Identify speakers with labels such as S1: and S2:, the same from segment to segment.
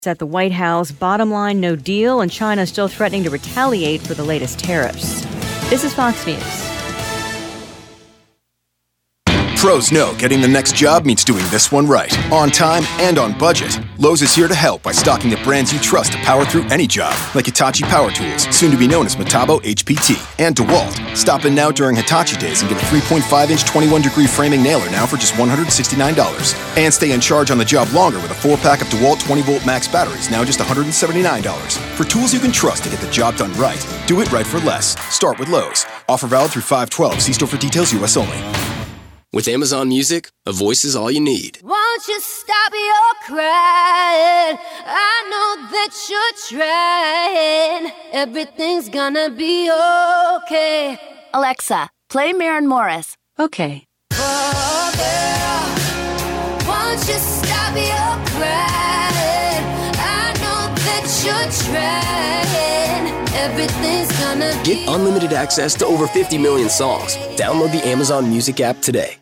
S1: At the White House, bottom line, no deal, and China still threatening to retaliate for the latest tariffs. This is Fox News.
S2: Pros know getting the next job means doing this one right, on time and on budget. Lowe's is here to help by stocking the brands you trust to power through any job, like Hitachi Power Tools, soon to be known as Metabo HPT, and DeWalt. Stop in now during Hitachi Days and get a 3.5-inch 21-degree framing nailer now for just $169. And stay in charge on the job longer with a 4-pack of DeWalt 20-volt max batteries, now just $179. For tools you can trust to get the job done right, do it right for less. Start with Lowe's. Offer valid through 5/12. See store for details, U.S. only.
S3: With Amazon Music, a voice is all you need.
S4: Won't you stop your crying? I know that you're trying. Everything's gonna be okay.
S5: Alexa, play Maren Morris.
S1: Okay.
S4: Oh, girl, won't you stop your crying? I know that you're trying. Everything's gonna be
S3: Get unlimited access to over 50 million songs. Download the Amazon Music app today.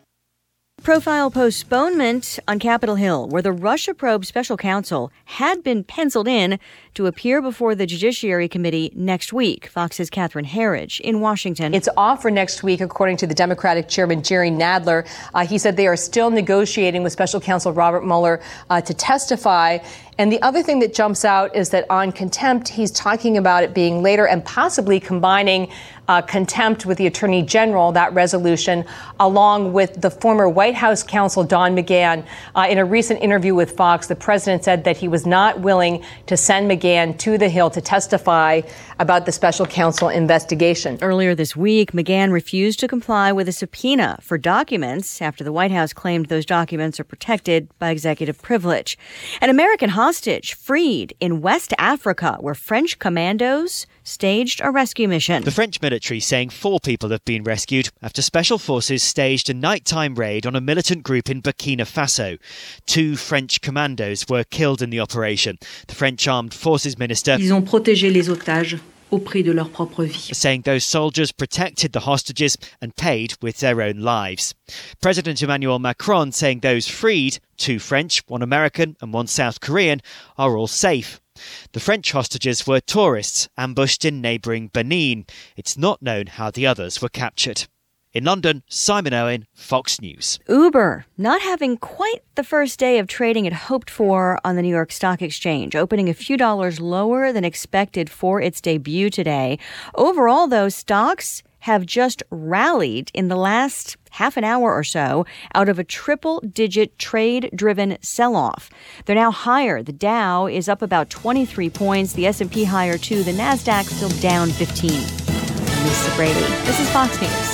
S1: Profile postponement on Capitol Hill, where the Russia probe special counsel had been penciled in to appear before the Judiciary Committee next week. Fox's Catherine Herridge in Washington.
S6: It's off for next week, according to the Democratic chairman, Jerry Nadler. He said they are still negotiating with special counsel Robert Mueller to testify. And the other thing that jumps out is that on contempt, he's talking about it being later and possibly combining contempt with the Attorney General, that resolution, along with the former White House counsel, Don McGahn. In a recent interview with Fox, the president said that he was not willing to send McGahn to the Hill to testify about the special counsel investigation.
S1: Earlier this week, McGahn refused to comply with a subpoena for documents after the White House claimed those documents are protected by executive privilege. An American hostage freed in West Africa, where French commandos staged a rescue mission.
S7: The French military saying 4 people have been rescued after special forces staged a nighttime raid on a militant group in Burkina Faso. 2 French commandos were killed in the operation. The French Armed Forces Minister
S8: Ils ont protégé les otages au prix de leur propre vie.
S7: Saying those soldiers protected the hostages and paid with their own lives. President Emmanuel Macron saying those freed, 2 French, 1 American and 1 South Korean, are all safe. The French hostages were tourists ambushed in neighbouring Benin. It's not known how the others were captured. In London, Simon Owen, Fox News.
S1: Uber not having quite the first day of trading it hoped for on the New York Stock Exchange, opening a few dollars lower than expected for its debut today. Overall, though, stocks have just rallied in the last half an hour or so out of a triple-digit trade-driven sell-off. They're now higher. The Dow is up about 23 points. The S&P higher, too. The Nasdaq still down 15. I'm Lisa Brady. This is Fox News.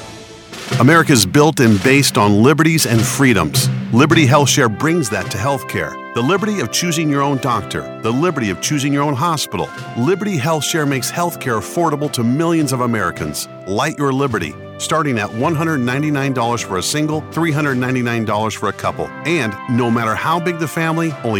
S9: America's built and based on liberties and freedoms. Liberty HealthShare brings that to healthcare. The liberty of choosing your own doctor. The liberty of choosing your own hospital. Liberty HealthShare makes healthcare affordable to millions of Americans. Light your liberty. Starting at $199 for a single, $399 for a couple. And no matter how big the family, only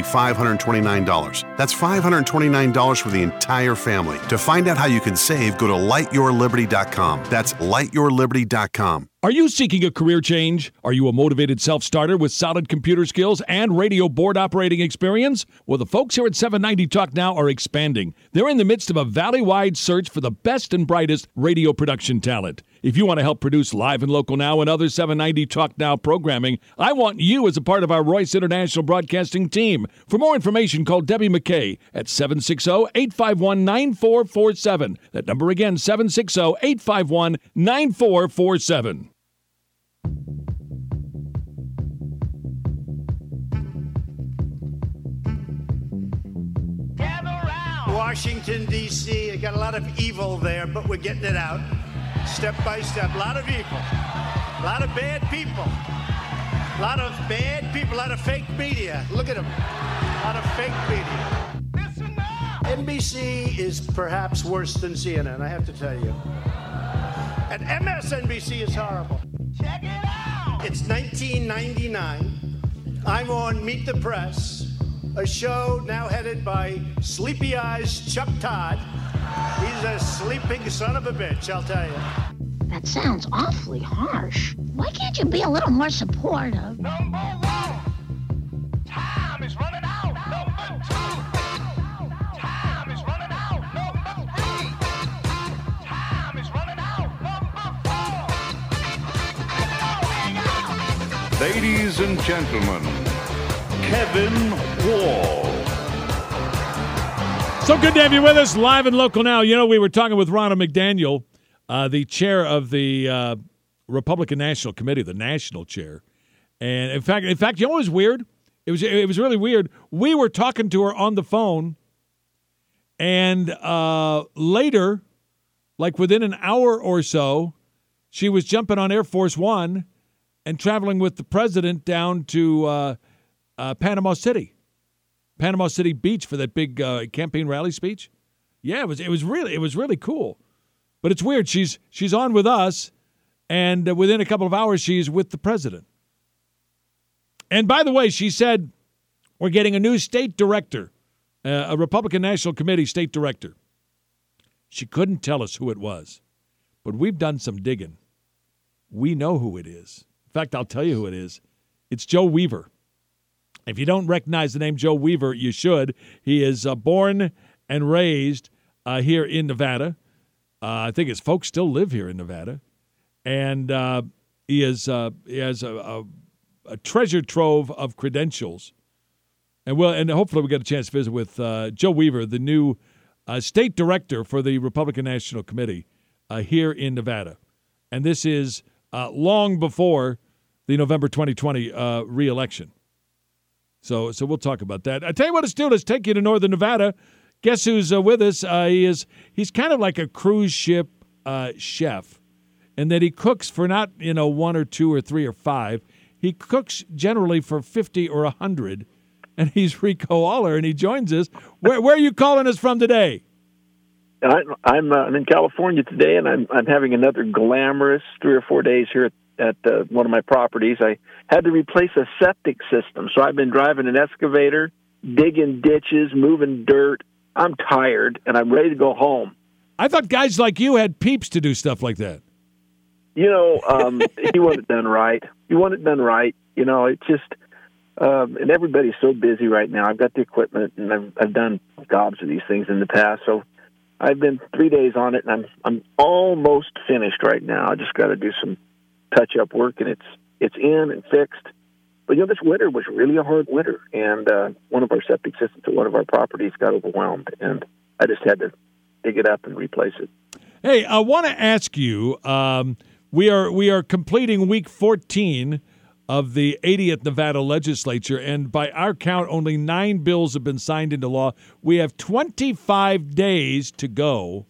S9: $529. That's $529 for the entire family. To find out how you can save, go to lightyourliberty.com. That's lightyourliberty.com.
S10: Are you seeking a career change? Are you a motivated self-starter with solid computer skills and radio board operating experience? Well, the folks here at 790 Talk Now are expanding. They're in the midst of a valley-wide search for the best and brightest radio production talent. If you want to help produce Live and Local Now and other 790 Talk Now programming, I want you as a part of our Royce International Broadcasting team. For more information, call Debbie McKay at 760-851-9447. That number again, 760-851-9447.
S11: Washington, D.C. I got a lot of evil there, but we're getting it out. Step by step. A lot of evil. A lot of bad people. A lot of bad people. A lot of fake media. Look at them. A lot of fake media. Listen now. NBC is perhaps worse than CNN, I have to tell you. And MSNBC is horrible. Check it out. It's 1999. I'm on Meet the Press, a show now headed by Sleepy Eyes Chuck Todd. He's a sleeping son of a bitch, I'll tell you.
S12: That sounds awfully harsh. Why can't you be a little more supportive?
S11: Number 1, time is running out. Number 2,
S13: Ladies and gentlemen, Kevin Wall.
S10: So good to have you with us, live and local now. You know, we were talking with Ronna McDaniel, the chair of the Republican National Committee, the national chair. And in fact, you know what was weird? It was really weird. We were talking to her on the phone, and later, like within an hour or so, she was jumping on Air Force One and traveling with the president down to Panama City Beach for that big campaign rally speech. Yeah, it was really cool. But it's weird. She's on with us, and within a couple of hours, she's with the president. And by the way, she said we're getting a new state director, a Republican National Committee state director. She couldn't tell us who it was, but we've done some digging. We know who it is. In fact, I'll tell you who it is. It's Joe Weaver. If you don't recognize the name Joe Weaver, you should. He is born and raised here in Nevada. I think his folks still live here in Nevada. And he has a treasure trove of credentials. And hopefully we'll get a chance to visit with Joe Weaver, the new state director for the Republican National Committee here in Nevada. And this is long before the November 2020 re-election. So we'll talk about that. I tell you what, let's do. Let's take you to Northern Nevada. Guess who's with us? He's kind of like a cruise ship chef, and that he cooks for not 1 or 2 or 3 or 5. He cooks generally for 50 or 100. And he's Rico Aller, and he joins us. Where are you calling us from today?
S14: I'm in California today, and I'm having another glamorous 3 or 4 days here at one of my properties. I had to replace a septic system, so I've been driving an excavator, digging ditches, moving dirt. I'm tired, and I'm ready to go home.
S10: I thought guys like you had peeps to do stuff like that.
S14: He want it done right. It's just, and everybody's so busy right now. I've got the equipment, and I've done gobs of these things in the past, so I've been 3 days on it, and I'm almost finished right now. I just got to do some touch-up work, and it's in and fixed. But, this winter was really a hard winter, and one of our septic systems at one of our properties got overwhelmed, and I just had to dig it up and replace it.
S10: Hey, I want to ask you, we are completing week 14 of the 80th Nevada legislature, and by our count, only 9 bills have been signed into law. We have 25 days to go.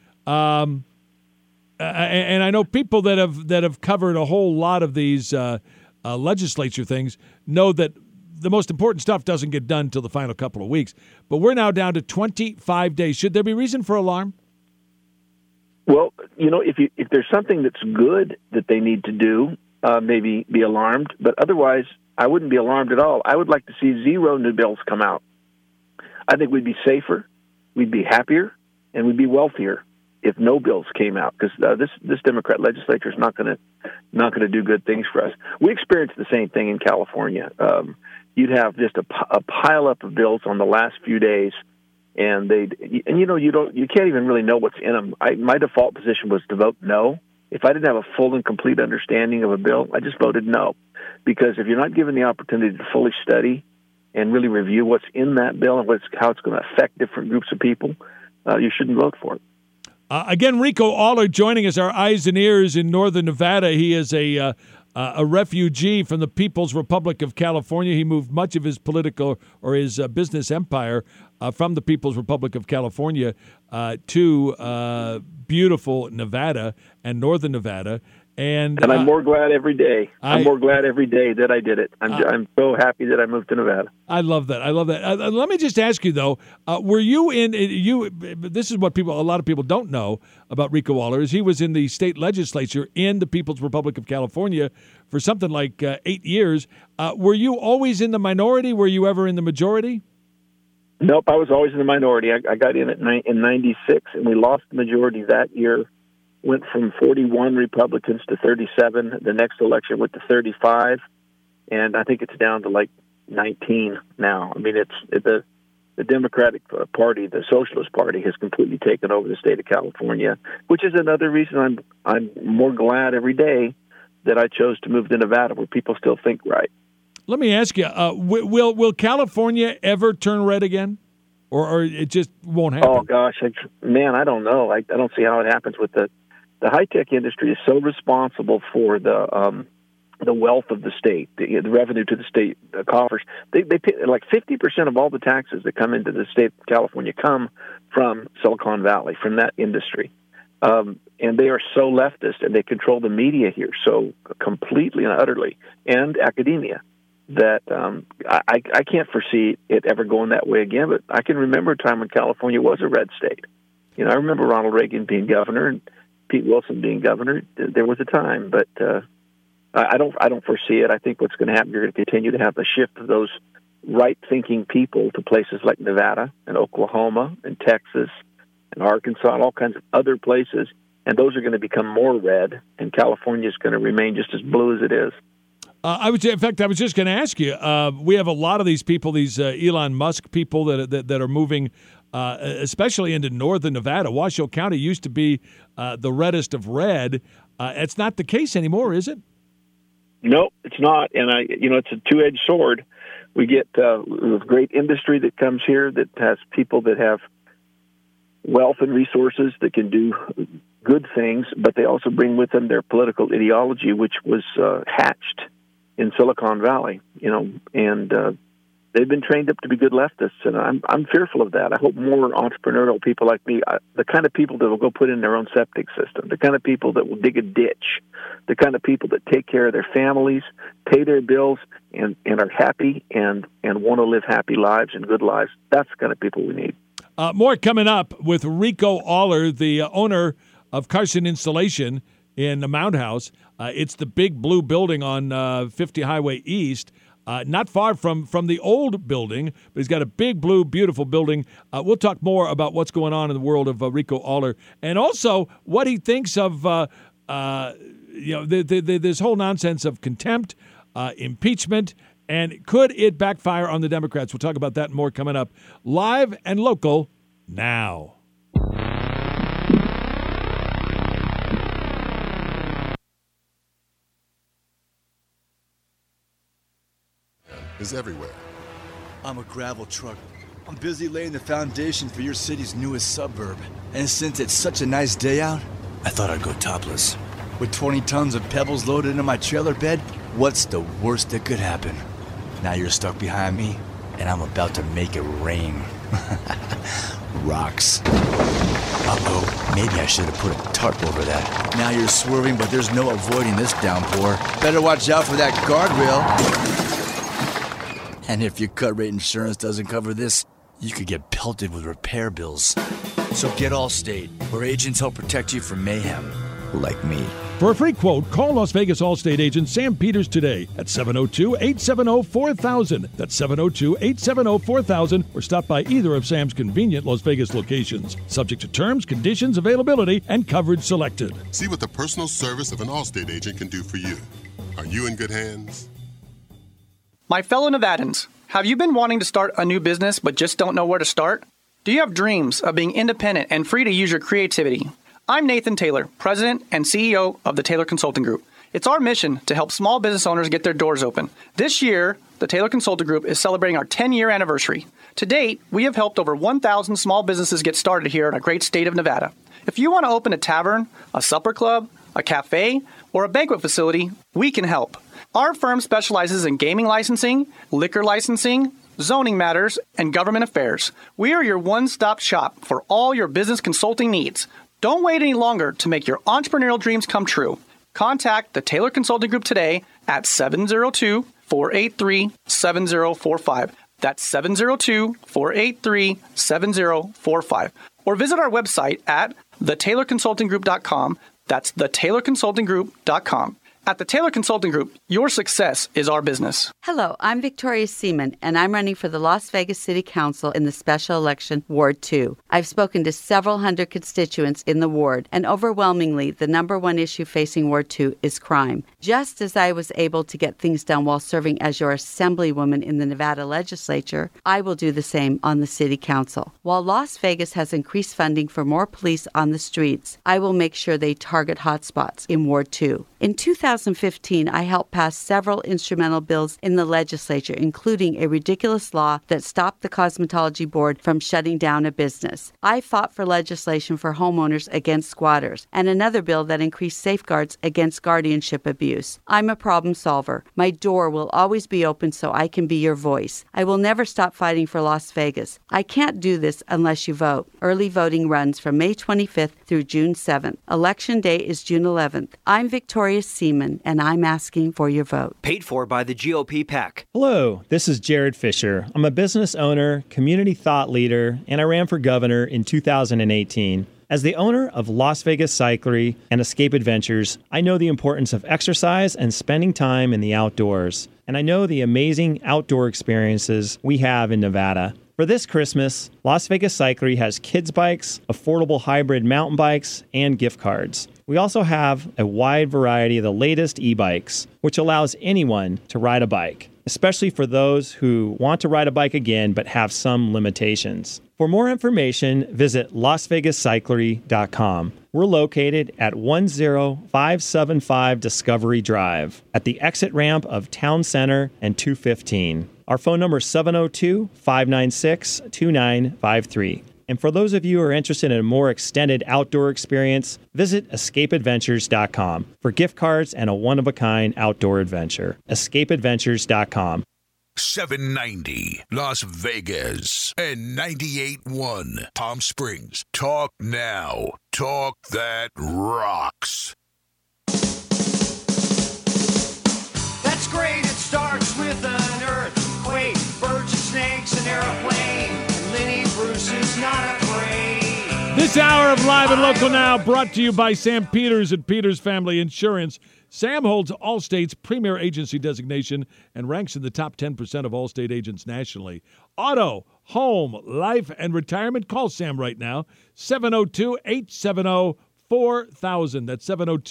S10: And I know people that have covered a whole lot of these legislature things know that the most important stuff doesn't get done until the final couple of weeks. But we're now down to 25 days. Should there be reason for alarm?
S14: Well, if there's something that's good that they need to do, maybe be alarmed. But otherwise, I wouldn't be alarmed at all. I would like to see 0 new bills come out. I think we'd be safer, we'd be happier, and we'd be wealthier if no bills came out, because this Democrat legislature is not going to do good things for us. We experienced the same thing in California. You'd have just a pile up of bills on the last few days, and you can't even really know what's in them. My default position was to vote no. If I didn't have a full and complete understanding of a bill, I just voted no, because if you're not given the opportunity to fully study and really review what's in that bill and how it's going to affect different groups of people, you shouldn't vote for it.
S10: Again, Rico Aller joining us, our eyes and ears in Northern Nevada. He is a refugee from the People's Republic of California. He moved much of his political or his business empire from the People's Republic of California to beautiful Nevada and Northern Nevada. And
S14: I'm more glad every day. I'm more glad every day that I did it. I'm so happy that I moved to Nevada.
S10: I love that. Let me just ask you though, were you in you? This is what a lot of people don't know about Rico Aller is he was in the state legislature in the People's Republic of California for something like 8 years. Were you always in the minority? Were you ever in the majority?
S14: Nope, I was always in the minority. I got in in 96, and we lost the majority that year. Went from 41 Republicans to 37. The next election went to 35, and I think it's down to like 19 now. I mean, it's the Democratic Party, the Socialist Party, has completely taken over the state of California, which is another reason I'm more glad every day that I chose to move to Nevada, where people still think right.
S10: Let me ask you, will California ever turn red again? Or it just won't happen?
S14: Oh, gosh. I don't know. I don't see how it happens with the high-tech industry is so responsible for the wealth of the state, the revenue to the state coffers. They pay like 50% of all the taxes that come into the state of California come from Silicon Valley, from that industry. And they are so leftist, and they control the media here so completely and utterly, and academia, that I can't foresee it ever going that way again. But I can remember a time when California was a red state. I remember Ronald Reagan being governor and Pete Wilson being governor. There was a time, but I don't foresee it. I think what's going to happen, you're going to continue to have a shift of those right-thinking people to places like Nevada and Oklahoma and Texas and Arkansas and all kinds of other places, and those are going to become more red, and California is going to remain just as blue as it is.
S10: I was just going to ask you. We have a lot of these people, these Elon Musk people that are moving, especially into northern Nevada. Washoe County used to be the reddest of red. It's not the case anymore, is it?
S14: No, it's not. And it's a two-edged sword. We get great industry that comes here that has people that have wealth and resources that can do good things, but they also bring with them their political ideology, which was hatched in Silicon Valley, and they've been trained up to be good leftists, and I'm fearful of that. I hope more entrepreneurial people like me, the kind of people that will go put in their own septic system, the kind of people that will dig a ditch, the kind of people that take care of their families, pay their bills, and are happy and want to live happy lives and good lives. That's the kind of people we need.
S10: More coming up with Rico Aller, the owner of Carson Installation in the Mound House. It's the big blue building on 50 Highway East, not far from the old building, but he's got a big blue, beautiful building. We'll talk more about what's going on in the world of Rico Aller, and also what he thinks of this whole nonsense of contempt, impeachment, and could it backfire on the Democrats? We'll talk about that and more coming up live and local now.
S15: Is everywhere.
S16: I'm a gravel truck. I'm busy laying the foundation for your city's newest suburb. And since it's such a nice day out, I thought I'd go topless. With 20 tons of pebbles loaded into my trailer bed, what's the worst that could happen? Now you're stuck behind me, and I'm about to make it rain. Rocks. Uh-oh, maybe I should have put a tarp over that. Now you're swerving, but there's no avoiding this downpour. Better watch out for that guardrail. And if your cut rate insurance doesn't cover this, you could get pelted with repair bills. So get Allstate, where agents help protect you from mayhem, like me.
S10: For a free quote, call Las Vegas Allstate agent Sam Peters today at 702-870-4000. That's 702-870-4000, or stop by either of Sam's convenient Las Vegas locations. Subject to terms, conditions, availability, and coverage selected.
S15: See what the personal service of an Allstate agent can do for you. Are you in good hands?
S17: My fellow Nevadans, have you been wanting to start a new business but just don't know where to start? Do you have dreams of being independent and free to use your creativity? I'm Nathan Taylor, President and CEO of the Taylor Consulting Group. It's our mission to help small business owners get their doors open. This year, the Taylor Consulting Group is celebrating our 10-year anniversary. To date, we have helped over 1,000 small businesses get started here in our great state of Nevada. If you want to open a tavern, a supper club, a cafe, or a banquet facility, we can help. Our firm specializes in gaming licensing, liquor licensing, zoning matters, and government affairs. We are your one-stop shop for all your business consulting needs. Don't wait any longer to make your entrepreneurial dreams come true. Contact the Taylor Consulting Group today at 702-483-7045. That's 702-483-7045. Or visit our website at thetaylorconsultinggroup.com. That's thetaylorconsultinggroup.com. At the Taylor Consulting Group, your success is our business.
S18: Hello, I'm Victoria Seaman, and I'm running for the Las Vegas City Council in the special election Ward 2. I've spoken to several hundred constituents in the ward, and overwhelmingly, the number one issue facing Ward 2 is crime. Just as I was able to get things done while serving as your assemblywoman in the Nevada legislature, I will do the same on the City Council. While Las Vegas has increased funding for more police on the streets, I will make sure they target hotspots in Ward 2. In 2000, 2015, I helped pass several instrumental bills in the legislature, including a ridiculous law that stopped the Cosmetology Board from shutting down a business. I fought for legislation for homeowners against squatters and another bill that increased safeguards against guardianship abuse. I'm a problem solver. My door will always be open so I can be your voice. I will never stop fighting for Las Vegas. I can't do this unless you vote. Early voting runs from May 25th through June 7th. Election day is June 11th. I'm Victoria Seaman, and I'm asking for your vote.
S19: Paid for by the GOP PAC.
S20: Hello, this is Jared Fisher. I'm a business owner, community thought leader, and I ran for governor in 2018. As the owner of Las Vegas Cyclery and Escape Adventures, I know the importance of exercise and spending time in the outdoors. And I know the amazing outdoor experiences we have in Nevada. For this Christmas, Las Vegas Cyclery has kids bikes, affordable hybrid mountain bikes, and gift cards. We also have a wide variety of the latest e-bikes, which allows anyone to ride a bike, especially for those who want to ride a bike again but have some limitations. For more information, visit LasVegasCyclery.com. We're located at 10575 Discovery Drive at the exit ramp of Town Center and 215. Our phone number is 702-596-2953. And for those of you who are interested in a more extended outdoor experience, visit EscapeAdventures.com for gift cards and a one-of-a-kind outdoor adventure. EscapeAdventures.com.
S21: 790 Las Vegas and 98.1 Palm Springs. Talk now. Talk that rocks.
S11: That's great. It starts with an earthquake, birds and snakes, an airplane. Lenny Bruce is not afraid.
S10: This hour of Live and Local Now brought to you by Sam Peters at Peters Family Insurance. Sam holds Allstate's premier agency designation and ranks in the top 10% of Allstate agents nationally. Auto, home, life, and retirement. Call Sam right now, 702-870-4000. That's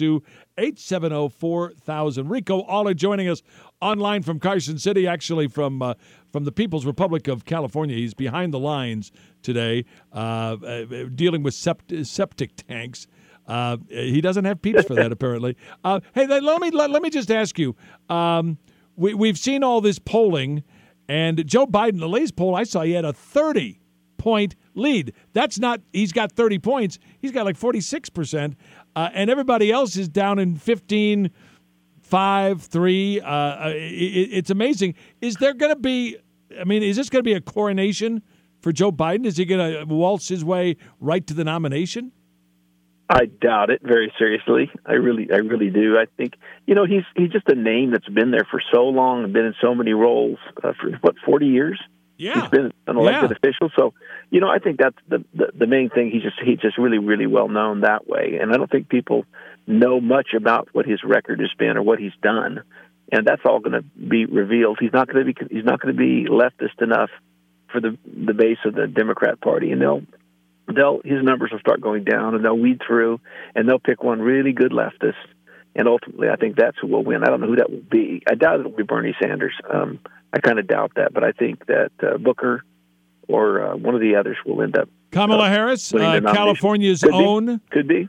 S10: 702-870-4000. Rico Aller joining us online from Carson City, actually from the People's Republic of California. He's behind the lines today, dealing with septic tanks. He doesn't have peeps for that, apparently. Hey, let me just ask you. We've seen all this polling, and Joe Biden, the latest poll I saw, he had a 30-point lead. That's not, he's got 30 points. He's got like 46%, and everybody else is down in 15, 5, 3. It's amazing. Is there going to be, is this going to be a coronation for Joe Biden? Is he going to waltz his way right to the nomination?
S14: I doubt it very seriously. I really do. I think, he's just a name that's been there for so long and been in so many roles for 40 years.
S10: Yeah,
S14: he's been an elected official. So, I think that's the main thing. He's just really, really well known that way. And I don't think people know much about what his record has been or what he's done. And that's all going to be revealed. He's not going to be leftist enough for the base of the Democrat Party, and his numbers will start going down, and they'll weed through, and they'll pick one really good leftist, and ultimately I think that's who will win. I don't know who that will be. I doubt it will be Bernie Sanders. I kind of doubt that, but I think that Booker or one of the others will end up.
S10: Kamala Harris, California's own.
S14: Could be.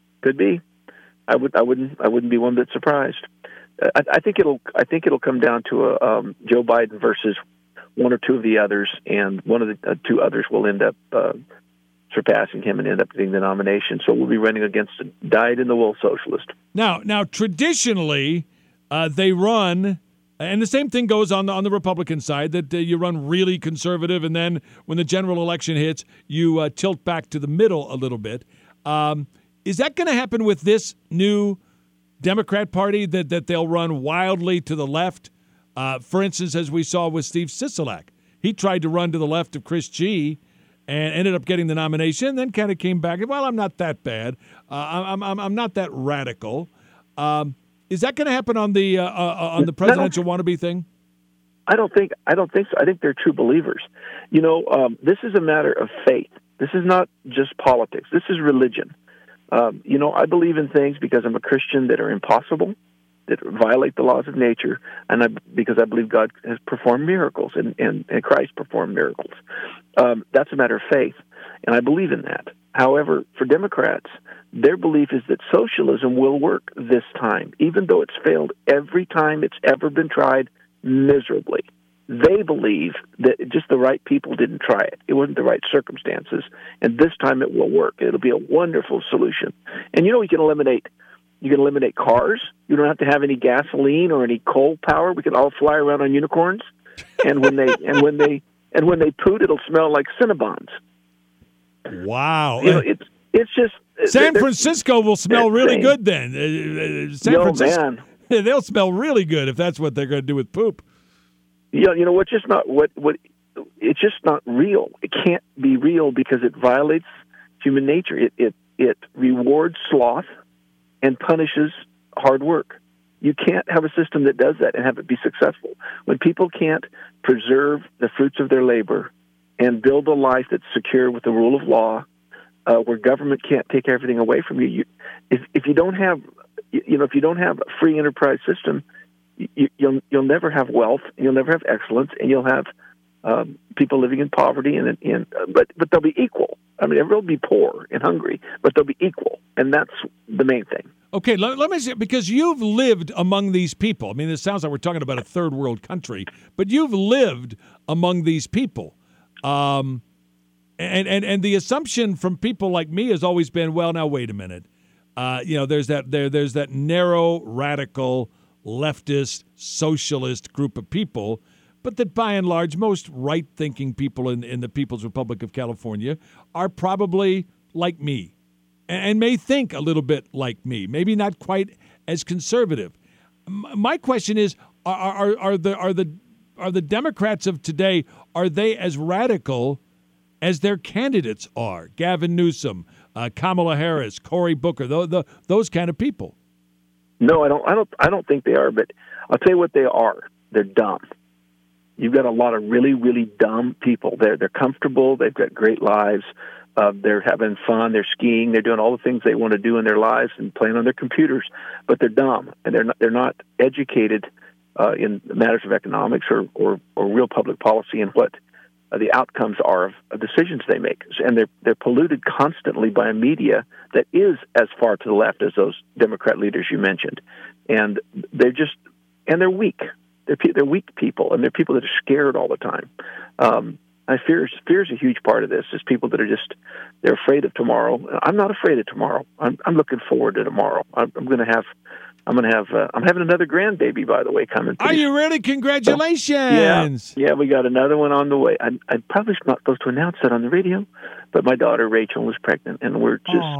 S14: I wouldn't be one bit surprised. I think it'll come down to Joe Biden versus one or two of the others, and one of the two others will end up surpassing him and end up getting the nomination. So we'll be running against a dyed-in-the-wool socialist.
S10: Now, traditionally, they run, and the same thing goes on the Republican side, that you run really conservative, and then when the general election hits, you tilt back to the middle a little bit. Is that going to happen with this new Democrat Party, that they'll run wildly to the left? For instance, as we saw with Steve Sisolak. He tried to run to the left of Chris G., and ended up getting the nomination, then kind of came back. Well, I'm not that bad. I'm not that radical. Is that going to happen on the presidential wannabe thing?
S14: I don't think so. I think they're true believers. This is a matter of faith. This is not just politics. This is religion. I believe in things because I'm a Christian that are impossible, that violate the laws of nature, and because I believe God has performed miracles and Christ performed miracles. That's a matter of faith, and I believe in that. However, for Democrats, their belief is that socialism will work this time, even though it's failed every time it's ever been tried miserably. They believe that just the right people didn't try it. It wasn't the right circumstances, and this time it will work. It'll be a wonderful solution. And you can eliminate cars. You don't have to have any gasoline or any coal power. We can all fly around on unicorns. And when they poot, it'll smell like Cinnabons.
S10: Wow!
S14: It's just
S10: San Francisco will smell really good then. San Francisco,
S14: man.
S10: They'll smell really good if that's what they're going to do with poop.
S14: What's just not what it's just not real. It can't be real because it violates human nature. It rewards sloth and punishes hard work. You can't have a system that does that and have it be successful. When people can't preserve the fruits of their labor and build a life that's secure with the rule of law, where government can't take everything away from you, if you don't have a free enterprise system, you'll never have wealth, and you'll never have excellence, and you'll have people living in poverty, but they'll be equal. I mean, everyone will be poor and hungry, but they'll be equal, and that's the main thing.
S10: Okay, let me say, because you've lived among these people. I mean, this sounds like we're talking about a third world country, but you've lived among these people. And the assumption from people like me has always been, well, now wait a minute. There's that narrow, radical, leftist, socialist group of people, but that by and large, most right-thinking people in the People's Republic of California are probably like me and may think a little bit like me, maybe not quite as conservative. My question is, are the Democrats of today, are they as radical as their candidates are? Gavin Newsom, Kamala Harris, Cory Booker, those kind of people.
S14: No, I don't think they are, but I'll tell you what they are. They're dumb. You've got a lot of really, really dumb people. They're comfortable. They've got great lives. They're having fun. They're skiing. They're doing all the things they want to do in their lives and playing on their computers. But they're dumb, and they're not educated in matters of economics or real public policy and what the outcomes are of decisions they make. And they're polluted constantly by a media that is as far to the left as those Democrat leaders you mentioned. And they're weak. They're weak people, and they're people that are scared all the time. Fear is a huge part of this. Is people that are they're afraid of tomorrow. I'm not afraid of tomorrow. I'm looking forward to tomorrow. I'm having another grandbaby, by the way, coming.
S10: Are you ready? Congratulations!
S14: Yeah, we got another one on the way. I'm probably not supposed to announce that on the radio, but my daughter Rachel is pregnant, and we're just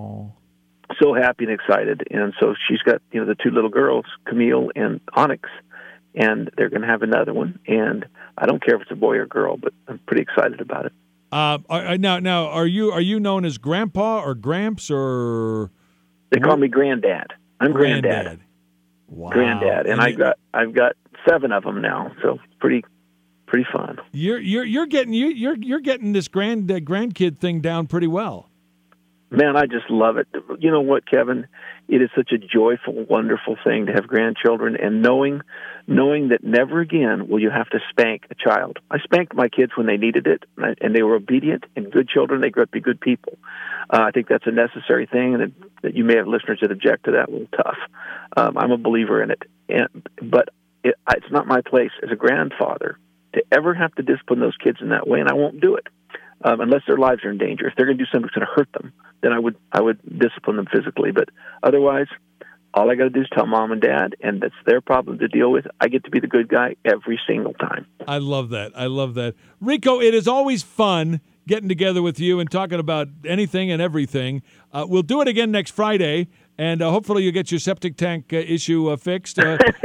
S14: so happy and excited. And so she's got the two little girls, Camille and Onyx, and they're going to have another one. And I don't care if it's a boy or girl, but I'm pretty excited about it.
S10: Now, are you known as Grandpa or Gramps or?
S14: They call me Granddad. I'm Granddad.
S10: Wow.
S14: Granddad, and I've got 7 of them now, so pretty fun.
S10: You're getting this grandkid thing down pretty well.
S14: Man, I just love it. You know what, Kevin? It is such a joyful, wonderful thing to have grandchildren, and knowing that never again will you have to spank a child. I spanked my kids when they needed it, and they were obedient and good children. They grew up to be good people. I think that's a necessary thing, and that you may have listeners that object to that. A little tough. I'm a believer in it, but it's not my place as a grandfather to ever have to discipline those kids in that way, and I won't do it. Unless their lives are in danger. If they're going to do something that's going to hurt them, then I would discipline them physically. But otherwise, all I got to do is tell mom and dad, and that's their problem to deal with. I get to be the good guy every single time.
S10: I love that. Rico, it is always fun getting together with you and talking about anything and everything. We'll do it again next Friday, and hopefully you'll get your septic tank issue fixed.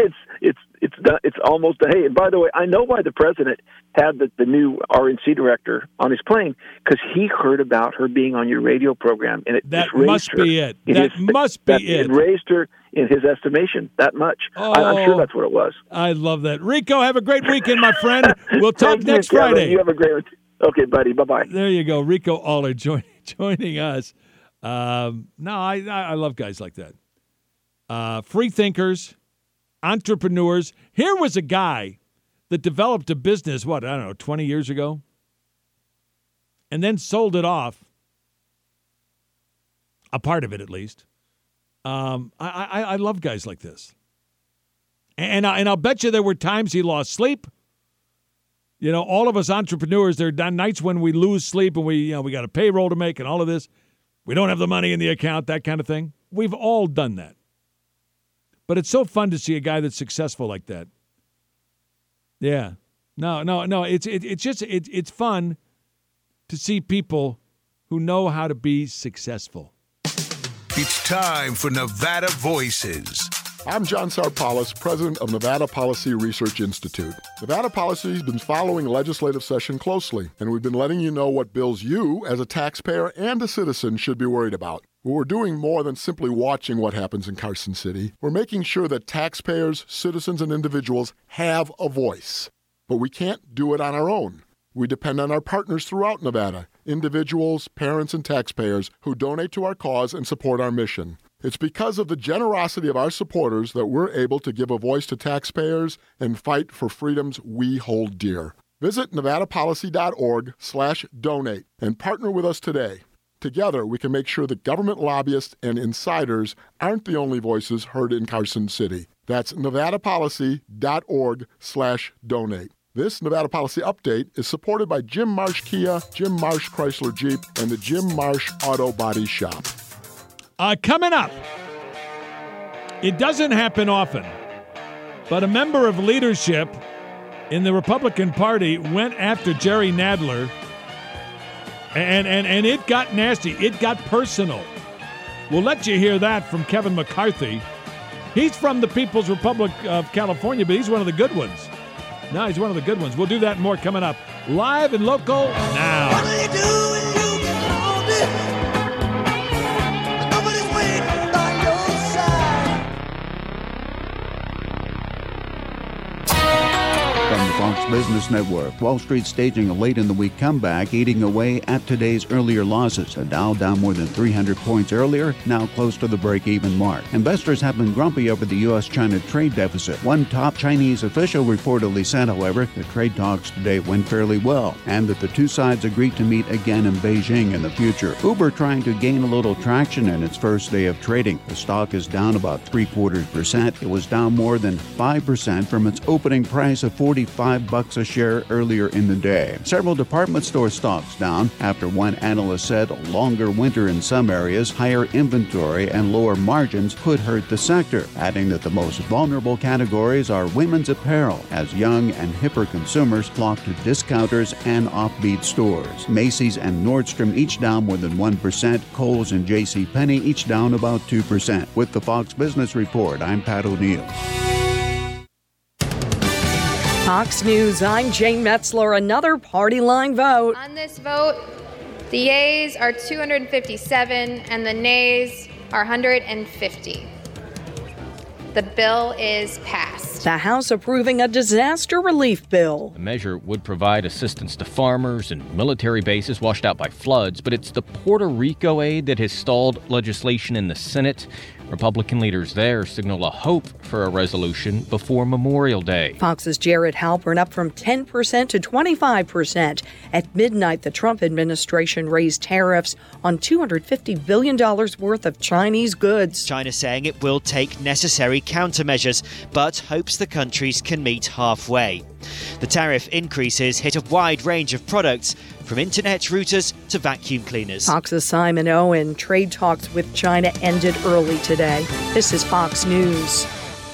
S14: It's almost a hey. And by the way, I know why the president had the new RNC director on his plane, because he heard about her being on your radio program, and it
S10: must be it. It
S14: raised her in his estimation that much. I'm sure that's what it was.
S10: I love that. Rico, have a great weekend, my friend. We'll talk next Friday.
S14: You have a great one. Okay, buddy. Bye-bye.
S10: There you go. Rico Aller joining us. I love guys like that. Free thinkers, entrepreneurs. Here was a guy that developed a business, 20 years ago, and then sold it off a part of it at least. I love guys like this. And I'll bet you there were times he lost sleep. You know, all of us entrepreneurs, there are nights when we lose sleep and we got a payroll to make and all of this. We don't have the money in the account, that kind of thing. We've all done that. But it's so fun to see a guy that's successful like that. Yeah. No. It's fun to see people who know how to be successful.
S21: It's time for Nevada Voices.
S2: I'm John Sarpalis, president of Nevada Policy Research Institute. Nevada Policy has been following legislative session closely, and we've been letting you know what bills you, as a taxpayer and a citizen, should be worried about. We're doing more than simply watching what happens in Carson City. We're making sure that taxpayers, citizens, and individuals have a voice. But we can't do it on our own. We depend on our partners throughout Nevada, individuals, parents, and taxpayers who donate to our cause and support our mission. It's because of the generosity of our supporters that we're able to give a voice to taxpayers and fight for freedoms we hold dear. Visit nevadapolicy.org/donate and partner with us today. Together, we can make sure that government lobbyists and insiders aren't the only voices heard in Carson City. That's nevadapolicy.org/donate. This Nevada Policy Update is supported by Jim Marsh Kia, Jim Marsh Chrysler Jeep, and the Jim Marsh Auto Body Shop.
S10: Coming up, it doesn't happen often, but a member of leadership in the Republican Party went after Jerry Nadler, and it got nasty. It got personal. We'll let you hear that from Kevin McCarthy. He's from the People's Republic of California, but he's one of the good ones. No, he's one of the good ones. We'll do that and more coming up. Live and local now.
S4: What do you do when you get loaded? Nobody's waiting by your side.
S22: From the Fox Business Network, Wall Street staging a late-in-the-week comeback, eating away at today's earlier losses. The Dow down more than 300 points earlier, now close to the break-even mark. Investors have been grumpy over the U.S.-China trade deficit. One top Chinese official reportedly said, however, the trade talks today went fairly well, and that the two sides agreed to meet again in Beijing in the future. Uber trying to gain a little traction in its first day of trading. The stock is down about 0.75%. It was down more than 5% from its opening price of $45 a share earlier in the day. Several department store stocks down after one analyst said a longer winter in some areas, higher inventory, and lower margins could hurt the sector, adding that the most vulnerable categories are women's apparel, as young and hipper consumers flock to discounters and offbeat stores. Macy's and Nordstrom each down more than 1%. Kohl's and JCPenney each down about 2%. With the Fox Business Report, I'm Pat O'Neill.
S23: Fox News, I'm Jane Metzler. Another party line vote.
S24: On this vote, the yeas are 257 and the nays are 150. The bill is passed.
S23: The House approving a disaster relief bill.
S25: The measure would provide assistance to farmers and military bases washed out by floods, but it's the Puerto Rico aid that has stalled legislation in the Senate. Republican leaders there signal a hope for a resolution before Memorial Day.
S23: Fox's Jared Halpern up from 10% to 25%. At midnight, the Trump administration raised tariffs on $250 billion worth of Chinese goods.
S7: China saying it will take necessary countermeasures, but hopes the countries can meet halfway. The tariff increases hit a wide range of products, from internet routers to vacuum cleaners.
S23: Fox's Simon Owen. Trade talks with China ended early today. This is Fox News.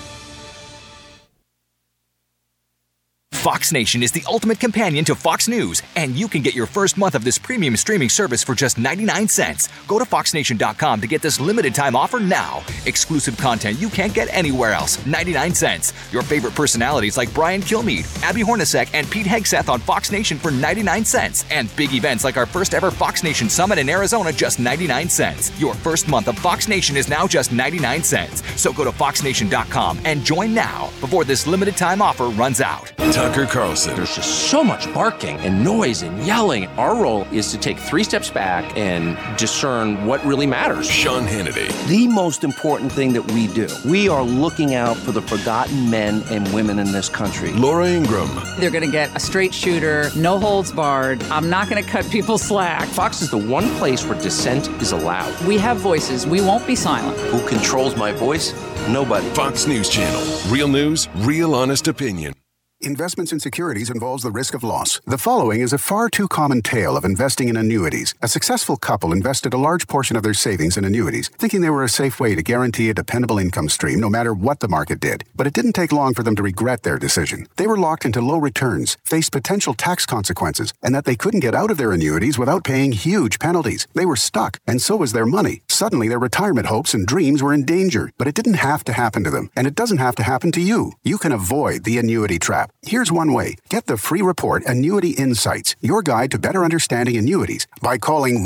S26: Fox Nation is the ultimate companion to Fox News, and you can get your first month of this premium streaming service for just 99 cents. Go to foxnation.com to get this limited-time offer now. Exclusive content you can't get anywhere else. 99 cents. Your favorite personalities like Brian Kilmeade, Abby Hornacek, and Pete Hegseth on Fox Nation for 99 cents. And big events like our first ever Fox Nation Summit in Arizona, just 99 cents. Your first month of Fox Nation is now just 99 cents. So go to foxnation.com and join now before this limited-time offer runs out.
S21: Time
S1: Tucker Carlson.
S3: There's just so much barking and noise and yelling. Our role is to take 3 steps back and discern what really matters.
S1: Sean Hannity.
S5: The most important thing that we do, we are looking out for the forgotten men and women in this country.
S1: Laura Ingraham.
S6: They're going to get a straight shooter, no holds barred. I'm not going to cut people slack.
S3: Fox is the one place where dissent is allowed.
S6: We have voices. We won't be silent.
S5: Who controls my voice? Nobody.
S1: Fox News Channel. Real news, real honest opinion.
S8: Investments in securities involves the risk of loss. The following is a far too common tale of investing in annuities. A successful couple invested a large portion of their savings in annuities, thinking they were a safe way to guarantee a dependable income stream no matter what the market did. But it didn't take long for them to regret their decision. They were locked into low returns, faced potential tax consequences, and that they couldn't get out of their annuities without paying huge penalties. They were stuck, and so was their money. Suddenly, their retirement hopes and dreams were in danger. But it didn't have to happen to them, and it doesn't have to happen to you. You can avoid the annuity trap. Here's one way. Get the free report Annuity Insights, your guide to better understanding annuities, by calling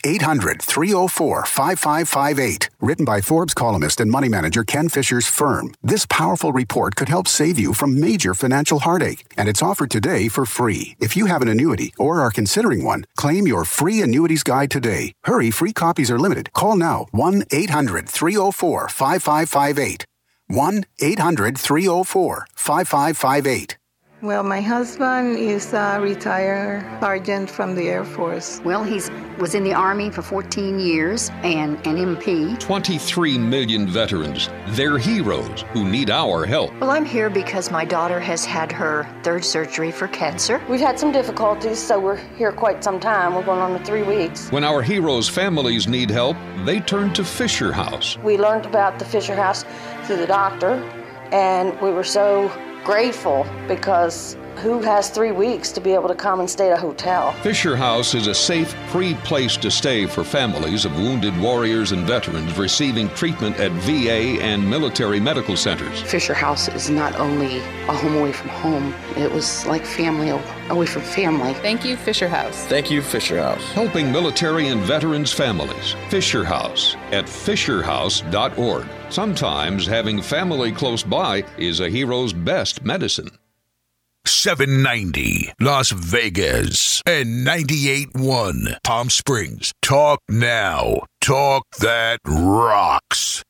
S8: 1-800-304-5558. Written by Forbes columnist and money manager Ken Fisher's firm. This powerful report could help save you from major financial heartache, and it's offered today for free. If you have an annuity or are considering one, claim your free annuities guide today. Hurry, free copies are limited. Call now. 1-800-304-5558. 1-800-304-5558.
S9: Well, my husband is a retired sergeant from the Air Force.
S12: Well, he was in the Army for 14 years and an MP.
S27: 23 million veterans. They're heroes who need our help.
S28: Well, I'm here because my daughter has had her 3rd surgery for cancer.
S29: We've had some difficulties, so we're here quite some time. We're going on to 3 weeks.
S27: When our heroes' families need help, they turn to Fisher House.
S29: We learned about the Fisher House through the doctor, and we were so grateful because who has 3 weeks to be able to come and stay at a hotel?
S27: Fisher House is a safe, free place to stay for families of wounded warriors and veterans receiving treatment at VA and military medical centers.
S30: Fisher House is not only a home away from home, it was like family away from family.
S31: Thank you, Fisher House.
S27: Thank you, Fisher House. Helping military and veterans families. Fisher House at fisherhouse.org. Sometimes having family close by is a hero's best medicine.
S21: 790 Las Vegas and 98.1 Palm Springs. Talk now. Talk that rocks.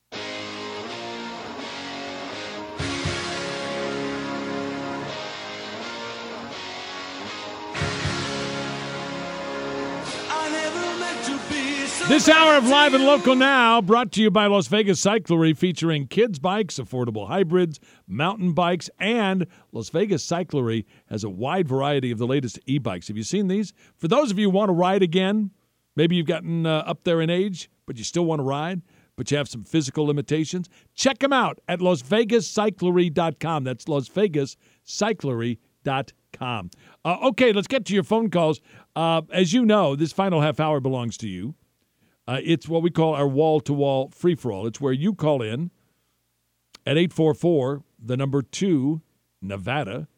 S10: This hour of Live and Local Now brought to you by Las Vegas Cyclery, featuring kids' bikes, affordable hybrids, mountain bikes, and Las Vegas Cyclery has a wide variety of the latest e-bikes. Have you seen these? For those of you who want to ride again, maybe you've gotten up there in age, but you still want to ride, but you have some physical limitations, check them out at LasVegasCyclery.com. That's LasVegasCyclery.com. Okay, let's get to your phone calls. As you know, this final half hour belongs to you. It's what we call our wall-to-wall free-for-all. It's where you call in at 844-2, Nevada,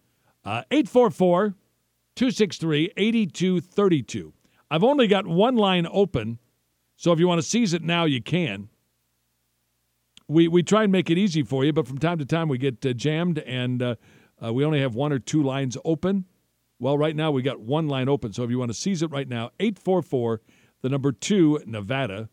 S10: 844-263-8232. I've only got one line open, so if you want to seize it now, you can. We try and make it easy for you, but from time to time we get jammed, and we only have 1 or 2 lines open. Well, right now we got 1 line open, so if you want to seize it right now, 844-2, Nevada,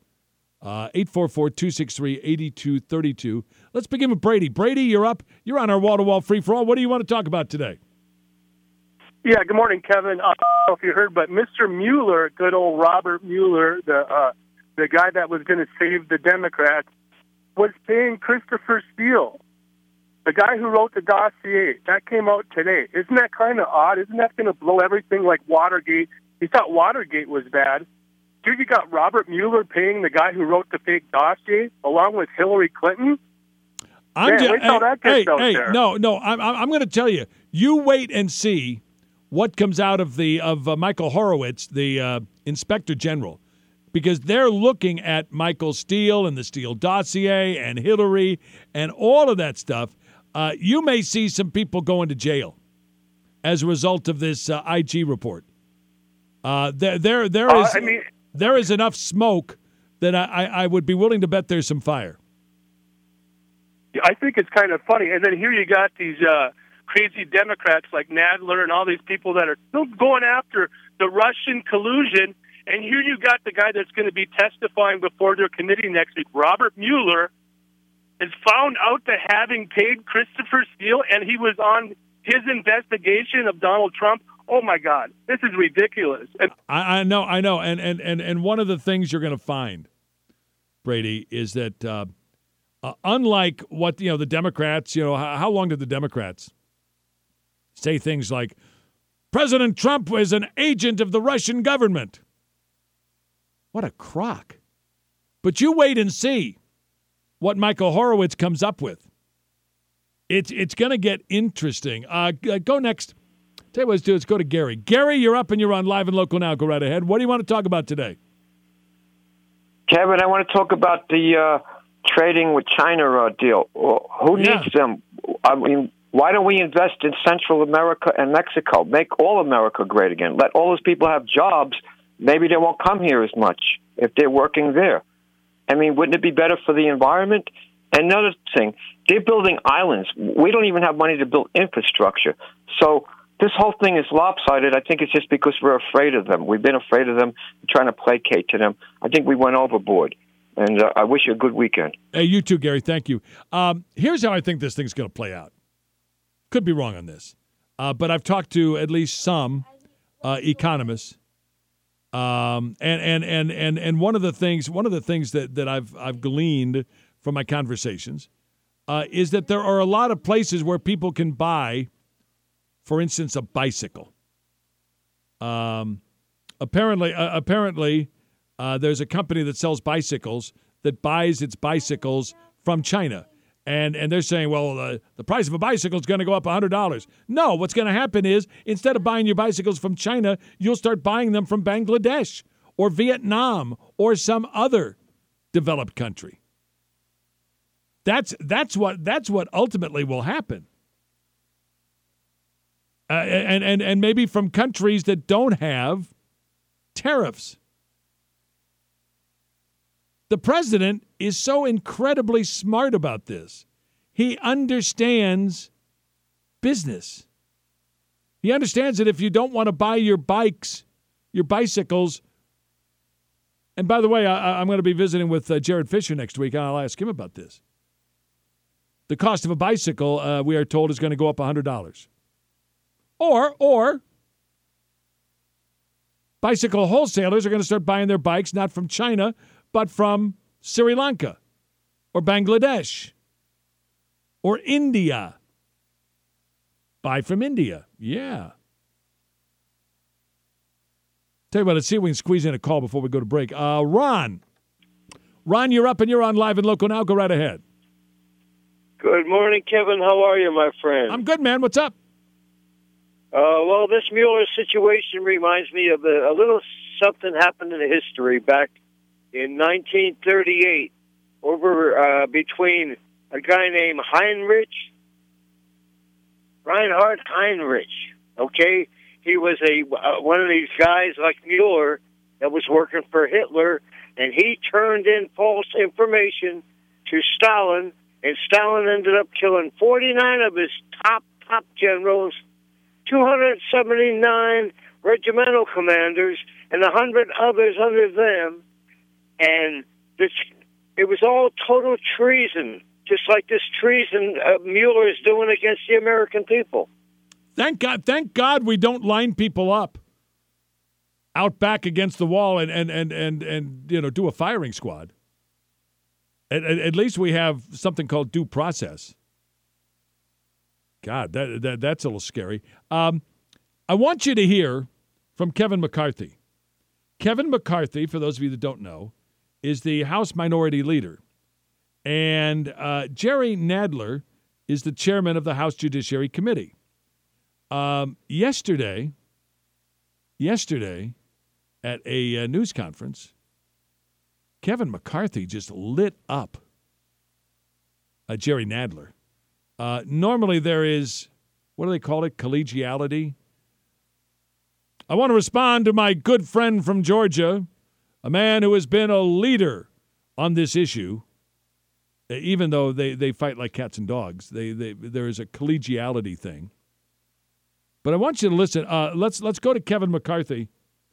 S10: 844-263-8232. Let's begin with Brady. Brady, you're up. You're on our wall-to-wall free-for-all. What do you want to talk about today?
S32: Yeah, good morning, Kevin. I don't know if you heard, but Mr. Mueller, good old Robert Mueller, the guy that was going to save the Democrats, was paying Christopher Steele, the guy who wrote the dossier. That came out today. Isn't that kind of odd? Isn't that going to blow everything like Watergate? He thought Watergate was bad. Dude, you got Robert Mueller paying the guy who wrote the fake dossier along with Hillary Clinton? Wait till that gets out there.
S10: No, I'm going to tell you. You wait and see what comes out of Michael Horowitz, the Inspector General, because they're looking at Michael Steele and the Steele dossier and Hillary and all of that stuff. You may see some people going to jail as a result of this IG report. There is enough smoke that I would be willing to bet there's some fire.
S32: I think it's kind of funny. And then here you got these crazy Democrats like Nadler and all these people that are still going after the Russian collusion. And here you got the guy that's going to be testifying before their committee next week, Robert Mueller, is found out to having paid Christopher Steele, and he was on his investigation of Donald Trump. Oh, my God, this is ridiculous. And
S10: I know. And one of the things you're going to find, Brady, is that unlike what, the Democrats, how long did the Democrats say things like, President Trump is an agent of the Russian government? What a crock. But you wait and see what Michael Horowitz comes up with. It's going to get interesting. Go next. Tell you what, let's do. Let's go to Gary. Gary, you're up and you're on Live and Local now. Go right ahead. What do you want to talk about today?
S2: Kevin, I want to talk about the trading with China deal. Who needs them? I mean, why don't we invest in Central America and Mexico? Make all America great again. Let all those people have jobs. Maybe they won't come here as much if they're working there. I mean, wouldn't it be better for the environment? And another thing, they're building islands. We don't even have money to build infrastructure. So this whole thing is lopsided. I think it's just because we're afraid of them. We've been afraid of them, trying to placate to them. I think we went overboard. And I wish you a good weekend.
S10: Hey, you too, Gary. Thank you. Here's how I think this thing's going to play out. Could be wrong on this. But I've talked to at least some economists. And one of the things that I've gleaned from my conversations is that there are a lot of places where people can buy, for instance, a bicycle. Apparently, there's a company that sells bicycles that buys its bicycles from China. And they're saying, well, the price of a bicycle is going to go up $100. No, what's going to happen is instead of buying your bicycles from China, you'll start buying them from Bangladesh or Vietnam or some other developed country. That's what ultimately will happen. And maybe from countries that don't have tariffs. The president is so incredibly smart about this. He understands business. He understands that if you don't want to buy your bicycles, and by the way, I'm going to be visiting with Jared Fisher next week, and I'll ask him about this. The cost of a bicycle, we are told, is going to go up $100. Or bicycle wholesalers are going to start buying their bikes not from China, but from Sri Lanka or Bangladesh or India. Buy from India. Yeah. Tell you what, let's see if we can squeeze in a call before we go to break. Ron, you're up and you're on Live and Local now. Go right ahead.
S4: Good morning, Kevin. How are you, my friend?
S10: I'm good, man. What's up?
S4: Well, this Mueller situation reminds me of a little something happened in history back in 1938 over between a guy named Reinhard Heinrich, okay? He was one of these guys like Mueller that was working for Hitler, and he turned in false information to Stalin, and Stalin ended up killing 49 of his top generals, 279 regimental commanders, and 100 others under them. And it was all total treason, just like this treason Mueller is doing against the American people.
S10: Thank God we don't line people up out back against the wall and do a firing squad. At least we have something called due process. God, that's a little scary. I want you to hear from Kevin McCarthy. Kevin McCarthy, for those of you that don't know, is the House Minority Leader. And Jerry Nadler is the chairman of the House Judiciary Committee. Yesterday, at a news conference, Kevin McCarthy just lit up Jerry Nadler. Normally there is, what do they call it, collegiality? I want to respond to my good friend from Georgia, a man who has been a leader on this issue. Even though they fight like cats and dogs, there is a collegiality thing. But I want you to listen. Let's go to Kevin McCarthy.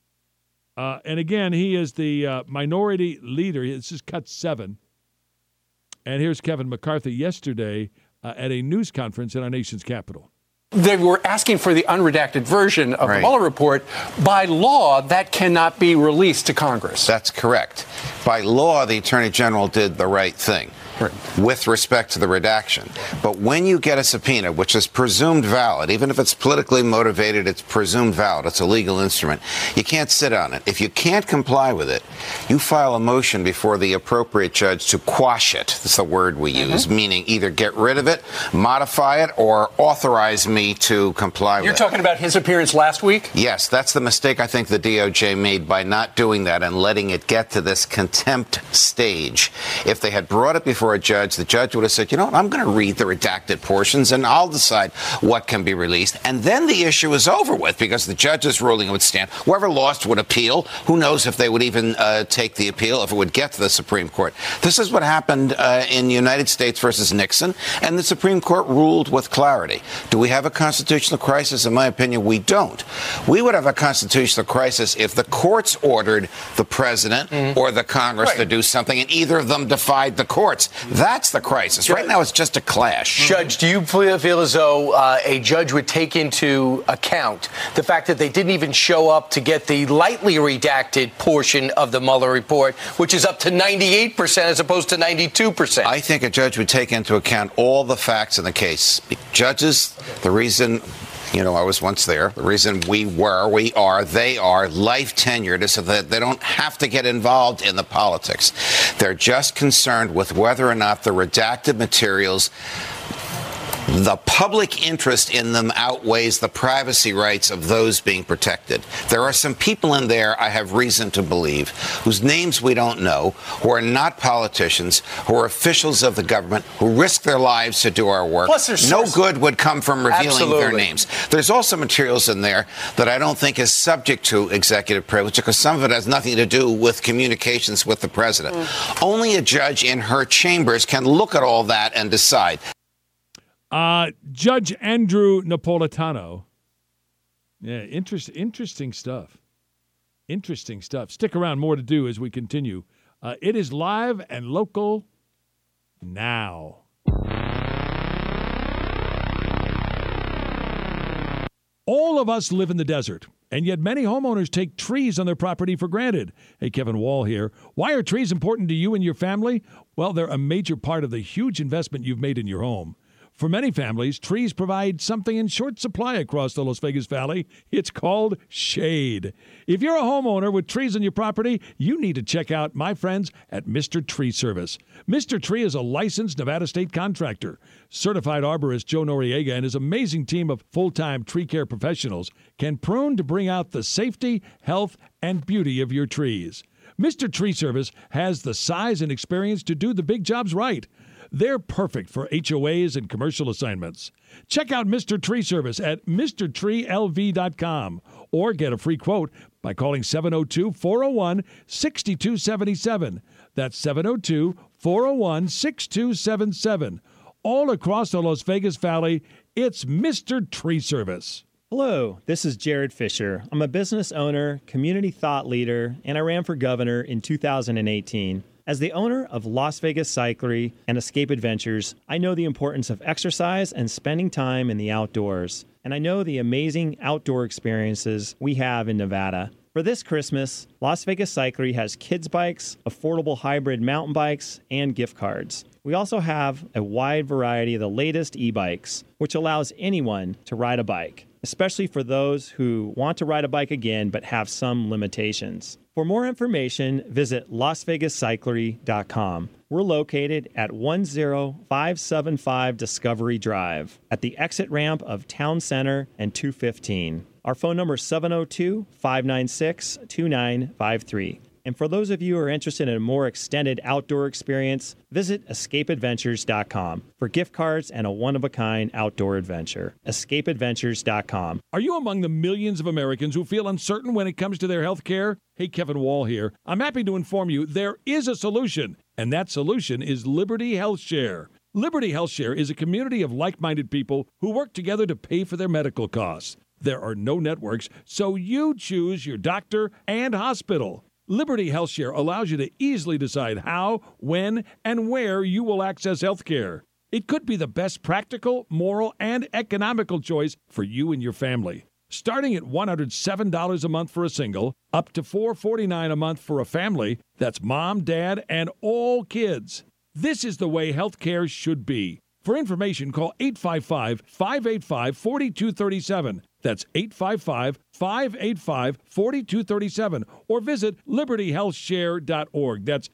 S10: And again, he is the minority leader. This is cut 7. And here's Kevin McCarthy yesterday at a news conference in our nation's capital.
S11: They were asking for the unredacted version of the Mueller report. By law, that cannot be released to Congress.
S13: That's correct. By law, the Attorney General did the right thing. With respect to the redaction. But when you get a subpoena, which is presumed valid, even if it's politically motivated, it's presumed valid. It's a legal instrument. You can't sit on it. If you can't comply with it, you file a motion before the appropriate judge to quash it. That's the word we use, meaning either get rid of it, modify it, or authorize me to comply with it.
S11: You're talking about his appearance last week?
S13: Yes, that's the mistake I think the DOJ made by not doing that and letting it get to this contempt stage. If they had brought it before a judge, the judge would have said, you know what, I'm going to read the redacted portions and I'll decide what can be released. And then the issue is over with because the judge's ruling would stand. Whoever lost would appeal. Who knows if they would even take the appeal, if it would get to the Supreme Court. This is what happened in United States versus Nixon, and the Supreme Court ruled with clarity. Do we have a constitutional crisis? In my opinion, we don't. We would have a constitutional crisis if the courts ordered the president or the Congress to do something and either of them defied the courts. That's the crisis. Right now, it's just a clash.
S11: Judge, do you feel as though a judge would take into account the fact that they didn't even show up to get the lightly redacted portion of the Mueller report, which is up to 98% as opposed to 92%?
S13: I think a judge would take into account all the facts in the case. Judges, the reason... You know, I was once there. The reason they are life tenured is so that they don't have to get involved in the politics. They're just concerned with whether or not the redacted materials, the public interest in them outweighs the privacy rights of those being protected. There are some people in there, I have reason to believe, whose names we don't know, who are not politicians, who are officials of the government, who risk their lives to do our work.
S11: Plus,
S13: no good would come from revealing their names. There's also materials in there that I don't think is subject to executive privilege because some of it has nothing to do with communications with the president. Only a judge in her chambers can look at all that and decide.
S10: Judge Andrew Napolitano. Yeah, interesting stuff. Interesting stuff. Stick around, more to do as we continue. It is live and local now. All of us live in the desert, and yet many homeowners take trees on their property for granted. Hey, Kevin Wall here. Why are trees important to you and your family? Well, they're a major part of the huge investment you've made in your home. For many families, trees provide something in short supply across the Las Vegas Valley. It's called shade. If you're a homeowner with trees on your property, you need to check out my friends at Mr. Tree Service. Mr. Tree is a licensed Nevada state contractor. Certified arborist Joe Noriega and his amazing team of full-time tree care professionals can prune to bring out the safety, health, and beauty of your trees. Mr. Tree Service has the size and experience to do the big jobs right. They're perfect for HOAs and commercial assignments. Check out Mr. Tree Service at MrTreeLV.com or get a free quote by calling 702-401-6277. That's 702-401-6277. All across the Las Vegas Valley, it's Mr. Tree Service.
S14: Hello, this is Jared Fisher. I'm a business owner, community thought leader, and I ran for governor in 2018. As the owner of Las Vegas Cyclery and Escape Adventures, I know the importance of exercise and spending time in the outdoors. And I know the amazing outdoor experiences we have in Nevada. For this Christmas, Las Vegas Cyclery has kids bikes, affordable hybrid mountain bikes, and gift cards. We also have a wide variety of the latest e-bikes, which allows anyone to ride a bike, especially for those who want to ride a bike again but have some limitations. For more information, visit LasVegasCyclery.com. We're located at 10575 Discovery Drive at the exit ramp of Town Center and 215. Our phone number is 702-596-2953. And for those of you who are interested in a more extended outdoor experience, visit EscapeAdventures.com for gift cards and a one-of-a-kind outdoor adventure. EscapeAdventures.com.
S10: Are you among the millions of Americans who feel uncertain when it comes to their health care? Hey, Kevin Wall here. I'm happy to inform you there is a solution, and that solution is Liberty Health Share. Liberty Health Share is a community of like-minded people who work together to pay for their medical costs. There are no networks, so you choose your doctor and hospital. Liberty HealthShare allows you to easily decide how, when, and where you will access health care. It could be the best practical, moral, and economical choice for you and your family. Starting at $107 a month for a single, up to $449 a month for a family. That's mom, dad, and all kids. This is the way health care should be. For information, call 855-585-4237. That's 855-585-4237. Or visit libertyhealthshare.org. That's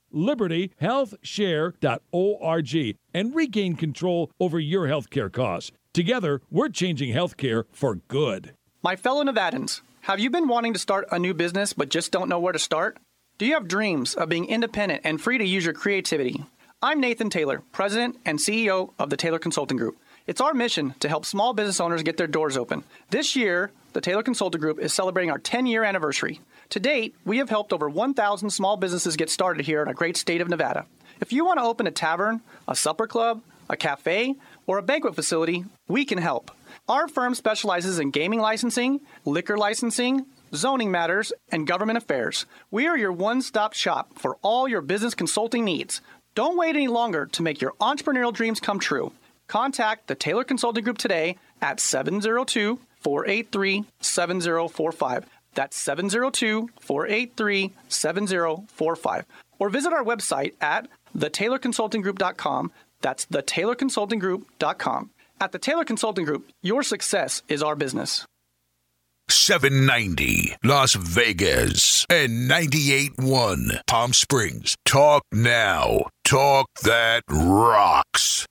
S10: libertyhealthshare.org. And regain control over your health care costs. Together, we're changing health care for good.
S7: My fellow Nevadans, have you been wanting to start a new business but just don't know where to start? Do you have dreams of being independent and free to use your creativity? I'm Nathan Taylor, President and CEO of the Taylor Consulting Group. It's our mission to help small business owners get their doors open. This year, the Taylor Consulting Group is celebrating our 10-year anniversary. To date, we have helped over 1,000 small businesses get started here in our great state of Nevada. If you want to open a tavern, a supper club, a cafe, or a banquet facility, we can help. Our firm specializes in gaming licensing, liquor licensing, zoning matters, and government affairs. We are your one-stop shop for all your business consulting needs. Don't wait any longer to make your entrepreneurial dreams come true. Contact the Taylor Consulting Group today at 702-483-7045. That's 702-483-7045. Or visit our website at thetaylorconsultinggroup.com. That's thetaylorconsultinggroup.com. At the Taylor Consulting Group, your success is our business.
S21: 790 Las Vegas and 98.1 Palm Springs. Talk now. Talk that rocks.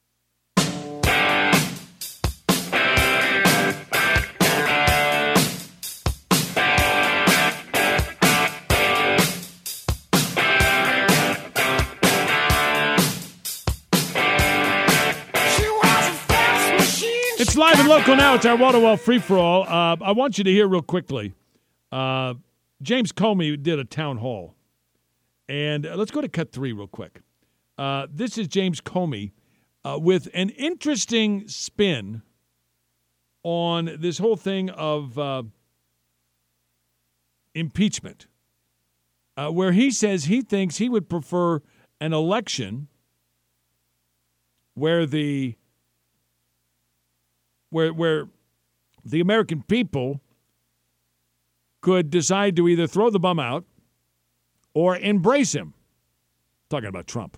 S10: It's live and local now. It's our wall-to-wall free-for-all. I want you to hear real quickly. James Comey did a town hall. And let's go to cut 3 real quick. This is James Comey with an interesting spin on this whole thing of impeachment, where he says he thinks he would prefer an election where the American people could decide to either throw the bum out or embrace him. Talking about Trump.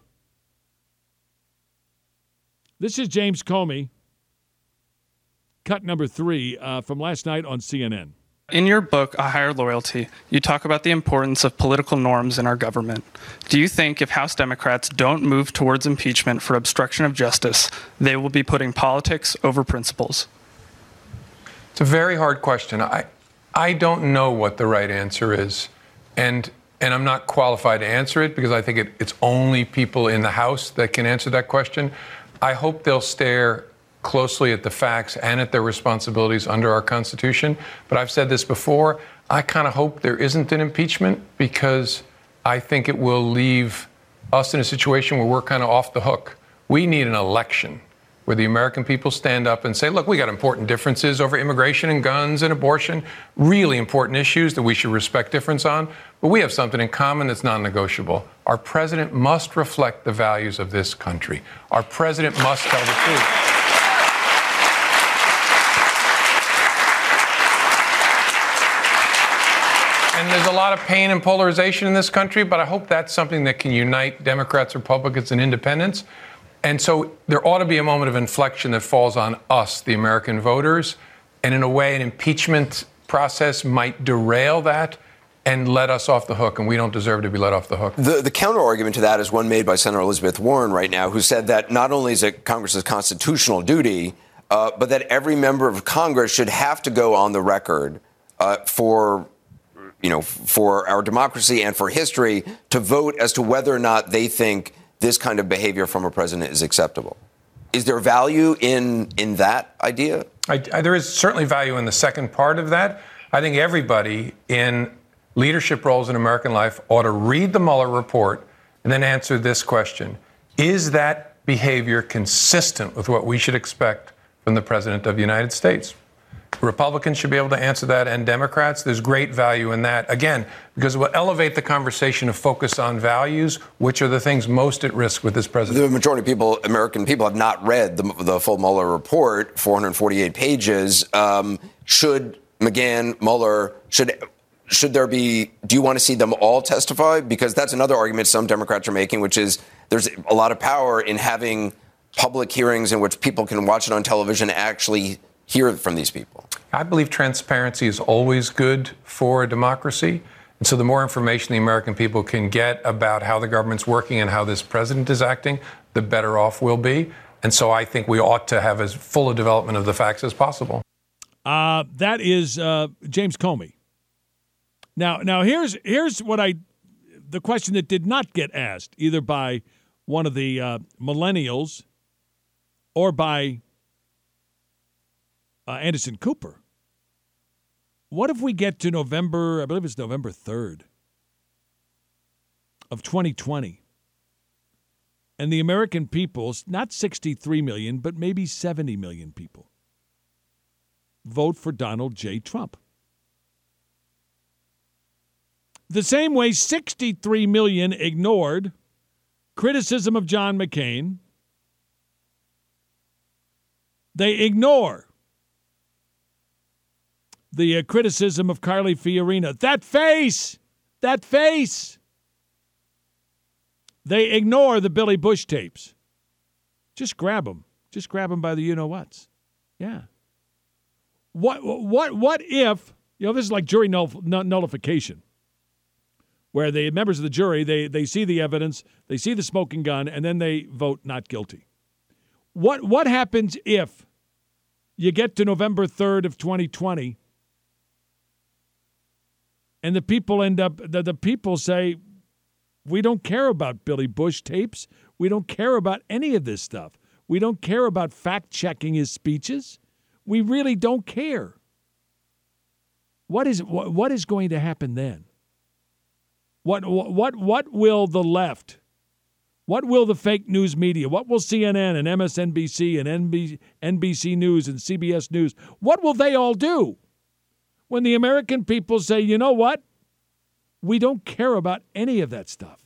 S10: This is James Comey, cut number 3 from last night on CNN.
S15: In your book, A Higher Loyalty, you talk about the importance of political norms in our government. Do you think if House Democrats don't move towards impeachment for obstruction of justice, they will be putting politics over principles?
S16: It's a very hard question. I don't know what the right answer is. And I'm not qualified to answer it because I think it's only people in the House that can answer that question. I hope they'll stare closely at the facts and at their responsibilities under our Constitution. But I've said this before, I kind of hope there isn't an impeachment because I think it will leave us in a situation where we're kind of off the hook. We need an election where the American people stand up and say, look, we got important differences over immigration and guns and abortion, really important issues that we should respect difference on. But we have something in common that's non-negotiable. Our president must reflect the values of this country. Our president must tell the truth. And there's a lot of pain and polarization in this country, but I hope that's something that can unite Democrats, Republicans, and independents. And so there ought to be a moment of inflection that falls on us, the American voters. And in a way, an impeachment process might derail that and let us off the hook, and we don't deserve to be let off the hook.
S17: The counter-argument to that is one made by Senator Elizabeth Warren right now, who said that not only is it Congress's constitutional duty, but that every member of Congress should have to go on the record for our democracy and for history to vote as to whether or not they think this kind of behavior from a president is acceptable. Is there value in that idea?
S16: There is certainly value in the second part of that. I think everybody in leadership roles in American life ought to read the Mueller report and then answer this question. Is that behavior consistent with what we should expect from the President of the United States? Republicans should be able to answer that, and Democrats. There's great value in that, again, because it will elevate the conversation to focus on values, which are the things most at risk with this president.
S17: The majority of people, American people, have not read the full Mueller report, 448 pages. Should McGahn, Mueller, should there be, do you want to see them all testify? Because that's another argument some Democrats are making, which is there's a lot of power in having public hearings in which people can watch it on television and actually hear from these people.
S16: I believe transparency is always good for a democracy. And so the more information the American people can get about how the government's working and how this president is acting, the better off we'll be. And so I think we ought to have as full a development of the facts as possible.
S10: That is James Comey. Now here's what the question that did not get asked either by one of the millennials or by Anderson Cooper. What if we get to November, I believe it's November 3rd of 2020, and the American people, not 63 million, but maybe 70 million people, vote for Donald J. Trump? The same way 63 million ignored criticism of John McCain, they ignore the criticism of Carly Fiorina. That face! They ignore the Billy Bush tapes. Just grab them. Just grab them by the you-know-whats. Yeah. What if, this is like jury nullification, where the members of the jury, they see the evidence, they see the smoking gun, and then they vote not guilty. What happens if you get to November 3rd of 2020 and the people the people say, we don't care about Billy Bush tapes. We don't care about any of this stuff. We don't care about fact-checking his speeches. We really don't care. What is going to happen then? What will the left, what will the fake news media, what will CNN and MSNBC and NBC News and CBS News, what will they all do when the American people say, you know what? We don't care about any of that stuff.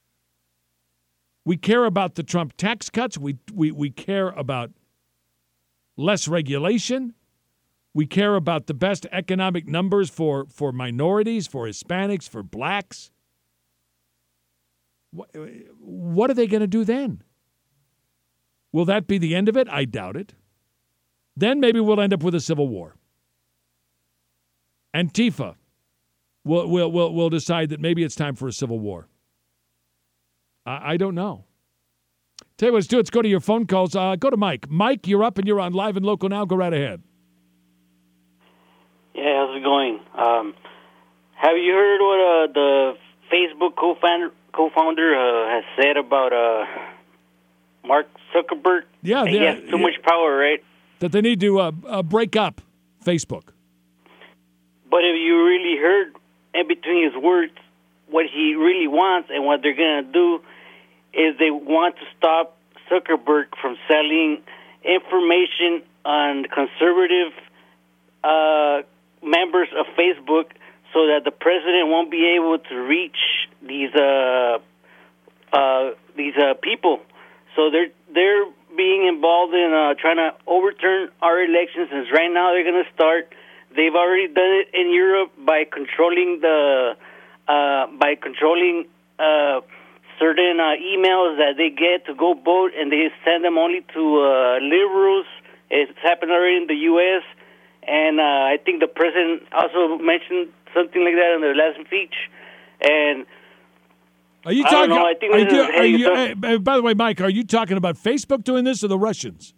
S10: We care about the Trump tax cuts. We care about less regulation. We care about the best economic numbers for minorities, for Hispanics, for blacks. What are they going to do then? Will that be the end of it? I doubt it. Then maybe we'll end up with a civil war. Antifa will decide that maybe it's time for a civil war. I don't know. Tell you what, let's do. Let's go to your phone calls. Go to Mike. Mike, you're up and you're on Live and Local now. Go right ahead.
S3: Yeah, how's it going? Have you heard what the Facebook co-founder has said about Mark Zuckerberg?
S10: Yeah,
S3: he has too much power, right?
S10: That they need to break up Facebook.
S3: But if you really heard in between his words what he really wants and what they're going to do is they want to stop Zuckerberg from selling information on conservative members of Facebook so that the president won't be able to reach these people. So they're being involved in trying to overturn our elections. And right now they're going to start. They've already done it in Europe by controlling certain emails that they get to go vote, and they send them only to liberals. It's happened already in the U.S., and I think the president also mentioned something like that in the last speech. And
S10: are you talking? I think by the way, Mike, are you talking about Facebook doing this or the Russians?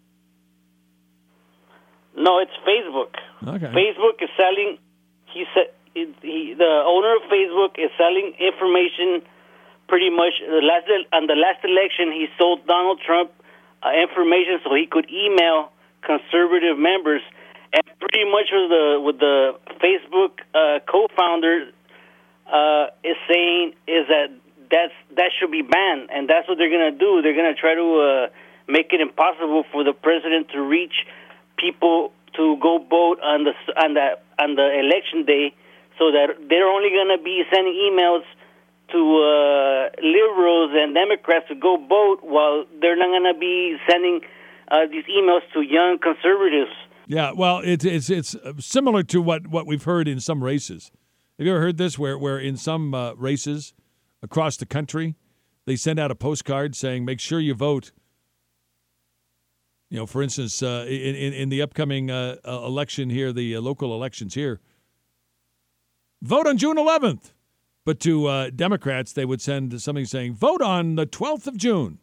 S3: No, it's Facebook.
S10: Okay.
S3: Facebook is selling. He said the owner of Facebook is selling information. Pretty much on the last election, he sold Donald Trump information so he could email conservative members. And pretty much what the Facebook co-founder is saying is that should be banned, and that's what they're going to do. They're going to try to make it impossible for the president to reach people to go vote on the election day, so that they're only going to be sending emails to liberals and Democrats to go vote, while they're not going to be sending these emails to young conservatives.
S10: Yeah, well, it's similar to what we've heard in some races. Have you ever heard this, where in some races across the country, they send out a postcard saying, make sure you vote. You know, for instance, in the upcoming election here, the local elections here, vote on June 11th. But to Democrats, they would send something saying, vote on the 12th of June,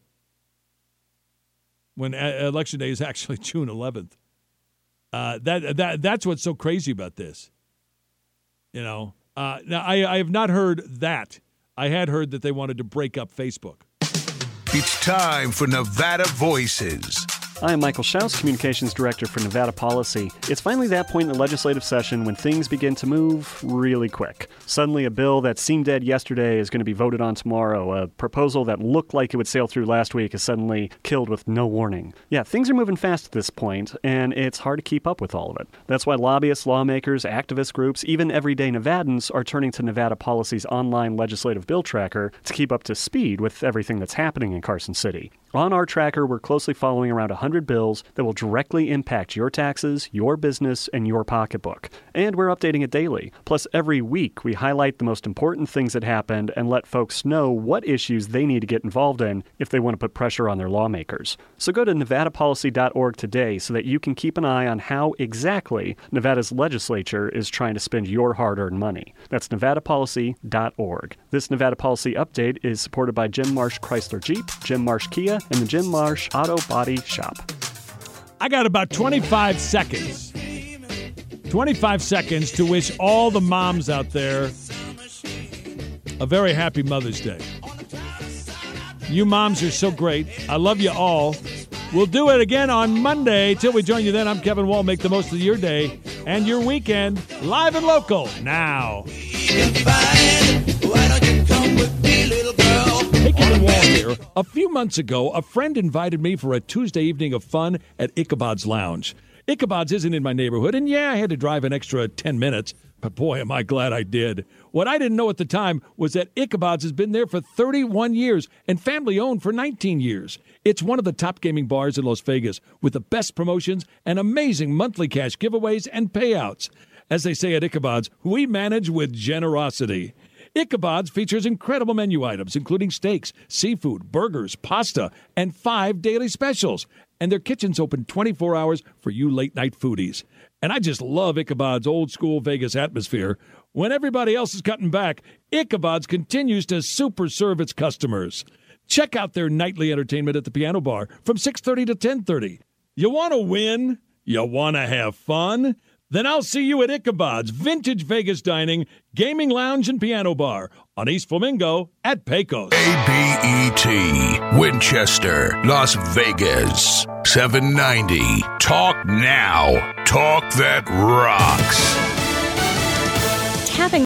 S10: when election day is actually June 11th. That's what's so crazy about this. You know, now I have not heard that. I had heard that they wanted to break up Facebook.
S21: It's time for Nevada Voices.
S1: I'm Michael Schaus, Communications Director for Nevada Policy. It's finally that point in the legislative session when things begin to move really quick. Suddenly a bill that seemed dead yesterday is going to be voted on tomorrow. A proposal that looked like it would sail through last week is suddenly killed with no warning. Yeah, things are moving fast at this point, and it's hard to keep up with all of it. That's why lobbyists, lawmakers, activist groups, even everyday Nevadans are turning to Nevada Policy's online legislative bill tracker to keep up to speed with everything that's happening in Carson City. On our tracker, we're closely following around 100 bills that will directly impact your taxes, your business, and your pocketbook. And we're updating it daily. Plus, every week, we highlight the most important things that happened and let folks know what issues they need to get involved in if they want to put pressure on their lawmakers. So go to nevadapolicy.org today so that you can keep an eye on how exactly Nevada's legislature is trying to spend your hard-earned money. That's nevadapolicy.org. This Nevada Policy Update is supported by Jim Marsh Chrysler Jeep, Jim Marsh Kia, and the Jim Marsh Auto Body Shop.
S10: I got about 25 seconds. 25 seconds to wish all the moms out there a very happy Mother's Day. You moms are so great. I love you all. We'll do it again on Monday. Till we join you then, I'm Kevin Wall. Make the most of your day and your weekend, live and local, now. Hey, Kevin Wall here. A few months ago, a friend invited me for a Tuesday evening of fun at Ichabod's Lounge. Ichabod's isn't in my neighborhood, and yeah, I had to drive an extra 10 minutes, but boy, am I glad I did. What I didn't know at the time was that Ichabod's has been there for 31 years and family-owned for 19 years. It's one of the top gaming bars in Las Vegas with the best promotions and amazing monthly cash giveaways and payouts. As they say at Ichabod's, we manage with generosity. Ichabod's features incredible menu items, including steaks, seafood, burgers, pasta, and 5 daily specials. And their kitchen's open 24 hours for you late-night foodies. And I just love Ichabod's old-school Vegas atmosphere. When everybody else is cutting back, Ichabod's continues to super serve its customers. Check out their nightly entertainment at the Piano Bar from 6:30 to 10:30. You want to win? You want to have fun? Then I'll see you at Ichabod's Vintage Vegas Dining, Gaming Lounge, and Piano Bar on East Flamingo at Pecos.
S21: ABET, Winchester, Las Vegas, 790. Talk now. Talk that rocks.
S5: Tapping